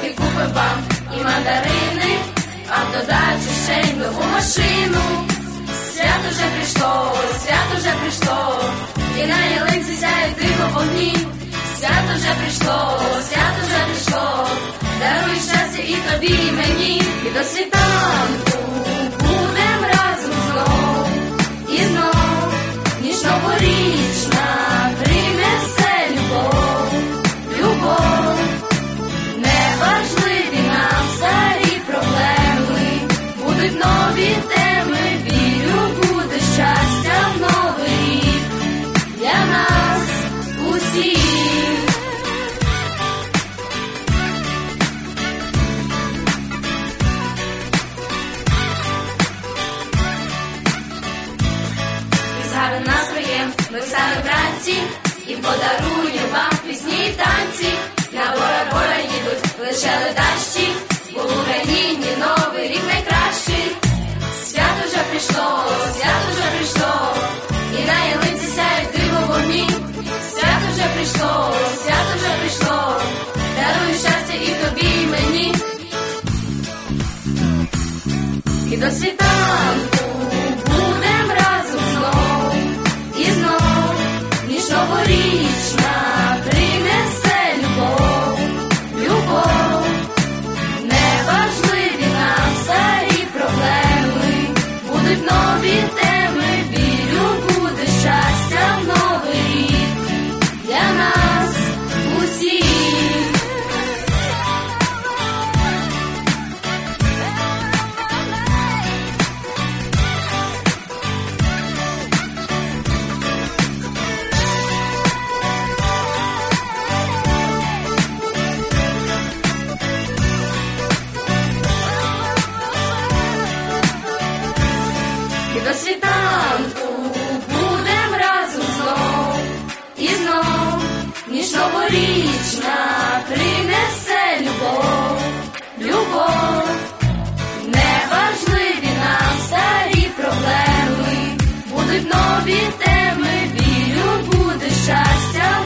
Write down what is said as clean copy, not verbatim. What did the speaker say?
купив вам і мандарини, а в додачу ще й нову машину. Свято вже прийшло, свято вже прийшло, і на ялинці сяють диво вогні. Свято вже прийшло, свято вже прийшло, даруй щастя і тобі, і мені, і до світанку будем разом знов, і знов ніч новорічна принесе любов, любов. Неважливі нам старі проблеми, будуть нові теми, вірю, буде щастя в новий рік для нас усіх. З настроєм ми встали вранці і подаруємо вам пісні й танці. На Бора-Бора їдуть лише ледащі, бо в Україні новий рік найкращий. Свято вже прийшло, свято вже прийшло, і на ялинці сяють диво вогні. Свято вже прийшло, свято вже прийшло, даруй щастя і тобі, і мені, і до світанку будем разом знов, і знов ніч новорічна принесе любов, любов. Неважливі нам старі проблеми, будуть нові теми, вірю, буде щастя в новий рік для нас усіх. І до світанку будем разом знов, і знов ніч новорічна принесе любов, любов. Неважливі нам старі проблеми, будуть нові теми, вірю, буде щастя